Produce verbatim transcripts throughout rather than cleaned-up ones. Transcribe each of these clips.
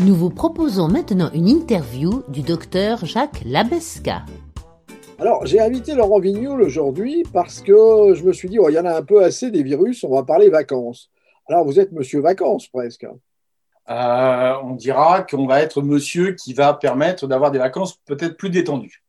Nous vous proposons maintenant une interview du docteur Jacques Labesca. Alors, j'ai invité Laurent Vignoul aujourd'hui parce que je me suis dit, oh, il y en a un peu assez des virus, on va parler vacances. Alors, vous êtes monsieur vacances presque. Euh, on dira qu'on va être monsieur qui va permettre d'avoir des vacances peut-être plus détendues.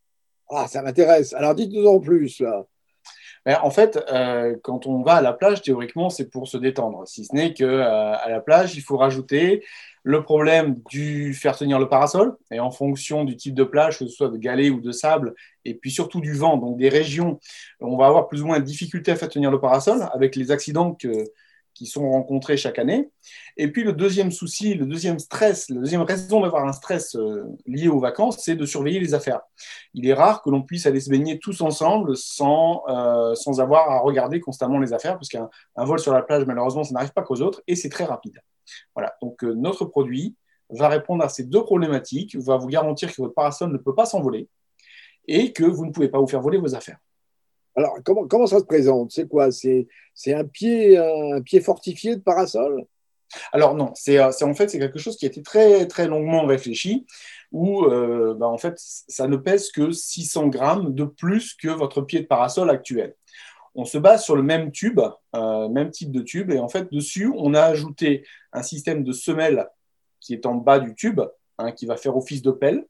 Ah, ça m'intéresse. Alors, dites-nous en plus, là. Mais en fait, euh, quand on va à la plage, théoriquement, c'est pour se détendre. Si ce n'est qu'à euh, la plage, il faut rajouter le problème du faire tenir le parasol. Et en fonction du type de plage, que ce soit de galets ou de sable, et puis surtout du vent, donc des régions, on va avoir plus ou moins de difficultés à faire tenir le parasol avec les accidents que, qui sont rencontrés chaque année. Et puis le deuxième souci, le deuxième stress, la deuxième raison d'avoir un stress euh, lié aux vacances, c'est de surveiller les affaires. Il est rare que l'on puisse aller se baigner tous ensemble sans, euh, sans avoir à regarder constamment les affaires, parce qu'un un vol sur la plage, malheureusement, ça n'arrive pas qu'aux autres, et c'est très rapide. Voilà. Donc euh, notre produit va répondre à ces deux problématiques, va vous garantir que votre parasol ne peut pas s'envoler et que vous ne pouvez pas vous faire voler vos affaires. Alors, comment, comment ça se présente? C'est quoi? C'est, c'est un pied, un pied fortifié de parasol? Alors non, c'est, c'est en fait c'est quelque chose qui a été très très longuement réfléchi, où euh, bah, en fait ça ne pèse que six cents grammes de plus que votre pied de parasol actuel. On se base sur le même tube, euh, même type de tube, et en fait dessus on a ajouté un système de semelle qui est en bas du tube, hein, qui va faire office de pelle.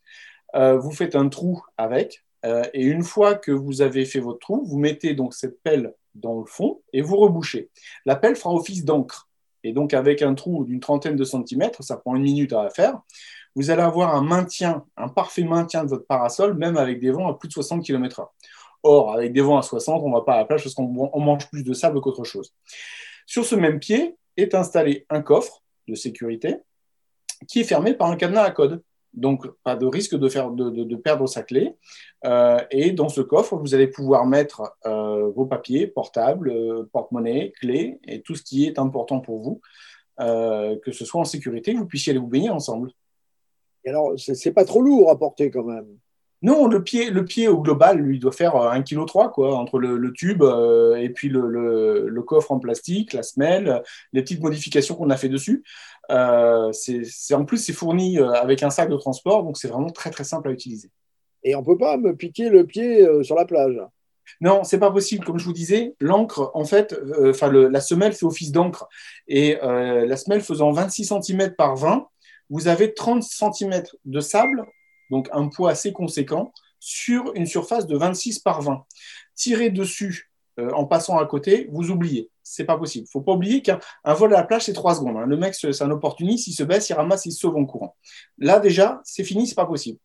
Euh, vous faites un trou avec, euh, et une fois que vous avez fait votre trou, vous mettez donc cette pelle dans le fond et vous rebouchez. La pelle fera office d'encre. Et donc, avec un trou d'une trentaine de centimètres, ça prend une minute à faire, vous allez avoir un maintien, un parfait maintien de votre parasol, même avec des vents à plus de soixante kilomètres heure. Or, avec des vents à soixante, on ne va pas à la plage parce qu'on mange plus de sable qu'autre chose. Sur ce même pied est installé un coffre de sécurité qui est fermé par un cadenas à code. Donc, pas de risque de, faire, de, de, de perdre sa clé. Euh, et dans ce coffre, vous allez pouvoir mettre euh, vos papiers, portables, euh, porte-monnaie, clés, et tout ce qui est important pour vous, euh, que ce soit en sécurité, que vous puissiez aller vous baigner ensemble. Et alors, c'est, c'est pas trop lourd à porter quand même. Non, le pied, le pied au global, lui, doit faire un virgule trois kg, entre le, le tube euh, et puis le, le, le coffre en plastique, la semelle, les petites modifications qu'on a fait dessus. Euh, c'est, c'est, en plus, c'est fourni avec un sac de transport, donc c'est vraiment très, très simple à utiliser. Et on ne peut pas me piquer le pied euh, sur la plage? Non, c'est pas possible. Comme je vous disais, l'encre, en fait, euh, enfin, le, la semelle fait office d'encre. Et euh, la semelle faisant vingt-six centimètres par vingt, vous avez trente centimètres de sable, donc un poids assez conséquent, sur une surface de vingt-six par vingt. Tirer dessus euh, en passant à côté, vous oubliez. C'est pas possible. Il ne faut pas oublier qu'un un vol à la plage, c'est trois secondes. Hein. Le mec, c'est un opportuniste, il se baisse, il ramasse, il se sauve en courant. Là, déjà, c'est fini, c'est pas possible.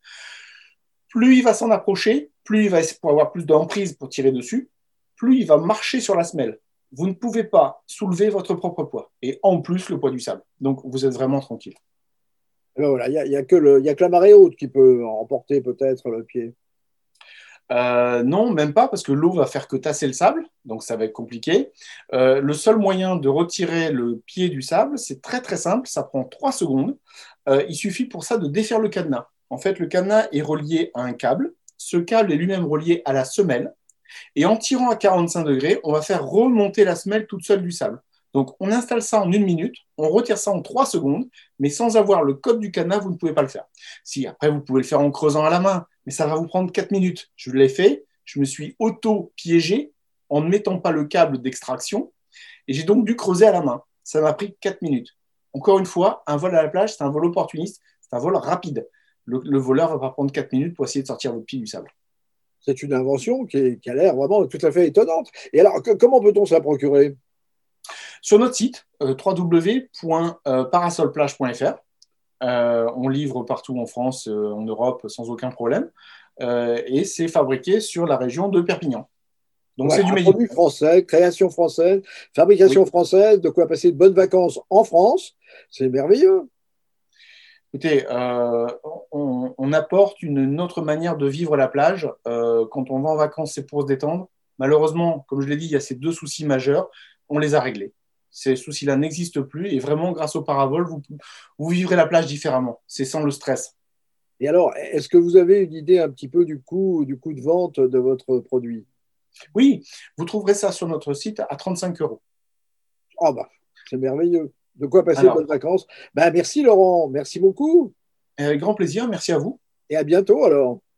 Plus il va s'en approcher, plus il va avoir plus d'emprise pour tirer dessus, plus il va marcher sur la semelle. Vous ne pouvez pas soulever votre propre poids. Et en plus, le poids du sable. Donc, vous êtes vraiment tranquille. Ben voilà, il n'y a, y a, que le, y a que la marée haute qui peut emporter peut-être le pied. Euh, non, même pas, parce que l'eau va faire que tasser le sable, donc ça va être compliqué. Euh, le seul moyen de retirer le pied du sable, c'est très très simple, ça prend trois secondes. Euh, il suffit pour ça de défaire le cadenas. En fait, le cadenas est relié à un câble. Ce câble est lui-même relié à la semelle. Et en tirant à quarante-cinq degrés, on va faire remonter la semelle toute seule du sable. Donc, on installe ça en une minute, on retire ça en trois secondes, mais sans avoir le code du cadenas, vous ne pouvez pas le faire. Si, après, vous pouvez le faire en creusant à la main, mais ça va vous prendre quatre minutes. Je l'ai fait, je me suis auto-piégé en ne mettant pas le câble d'extraction, et j'ai donc dû creuser à la main. Ça m'a pris quatre minutes. Encore une fois, un vol à la plage, c'est un vol opportuniste, c'est un vol rapide. Le, le voleur ne va pas prendre quatre minutes pour essayer de sortir votre pied du sable. C'est une invention qui, est, qui a l'air vraiment tout à fait étonnante. Et alors, que, comment peut-on se la procurer? Sur notre site, euh, w w w point parasolplage point f r, euh, on livre partout en France, euh, en Europe, sans aucun problème. Euh, et c'est fabriqué sur la région de Perpignan. Donc, voilà, c'est du un meilleur. produit français, création française, fabrication oui. française, de quoi passer de bonnes vacances en France. C'est merveilleux. Écoutez, euh, on, on apporte une, une autre manière de vivre la plage. Euh, quand on va en vacances, c'est pour se détendre. Malheureusement, comme je l'ai dit, il y a ces deux soucis majeurs. On les a réglés. Ces soucis-là n'existent plus. Et vraiment, grâce au paravol, vous, vous vivrez la plage différemment. C'est sans le stress. Et alors, est-ce que vous avez une idée un petit peu du coût, du coût de vente de votre produit? Oui, vous trouverez ça sur notre site à trente-cinq euros. Ah bah, c'est merveilleux. De quoi passer Alors, de bonnes vacances. Ben, merci Laurent, merci beaucoup avec grand plaisir, merci à vous. et à bientôt alors.